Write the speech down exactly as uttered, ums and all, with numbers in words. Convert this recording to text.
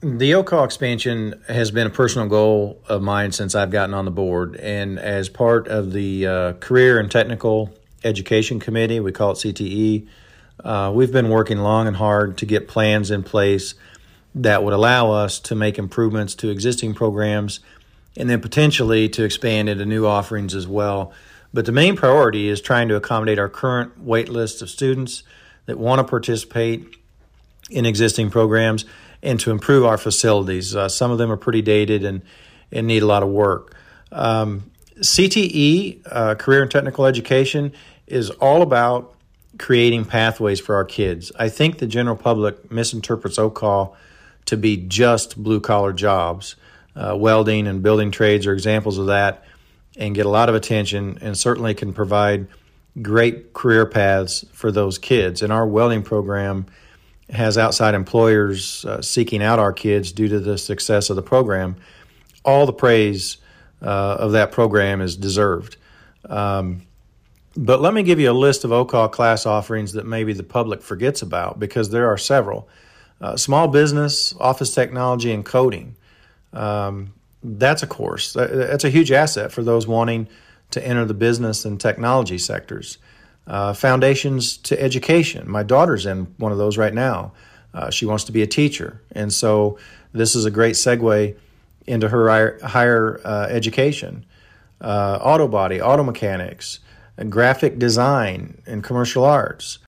The O C A L expansion has been a personal goal of mine since I've gotten on the board. And as part of the uh, Career and Technical Education Committee, we call it C T E, uh, we've been working long and hard to get plans in place that would allow us to make improvements to existing programs and then potentially to expand into new offerings as well. But the main priority is trying to accommodate our current wait list of students that want to participate in existing programs and to improve our facilities. Uh, some of them are pretty dated and, and need a lot of work. Um, C T E, uh, Career and Technical Education, is all about creating pathways for our kids. I think the general public misinterprets O C A L to be just blue-collar jobs. Uh, welding and building trades are examples of that and get a lot of attention and certainly can provide great career paths for those kids. And our welding program has outside employers uh, seeking out our kids due to the success of the program. All the praise uh, of that program is deserved. Um, but let me give you a list of O C A L class offerings that maybe the public forgets about, because there are several. Uh, small business, office technology, and coding. Um, that's a course. That's a huge asset for those wanting to enter the business and technology sectors. Uh, foundations to education. My daughter's in one of those right now. Uh, she wants to be a teacher. And so this is a great segue into her higher, higher uh, education. Uh, auto body, auto mechanics, and graphic design, and commercial arts.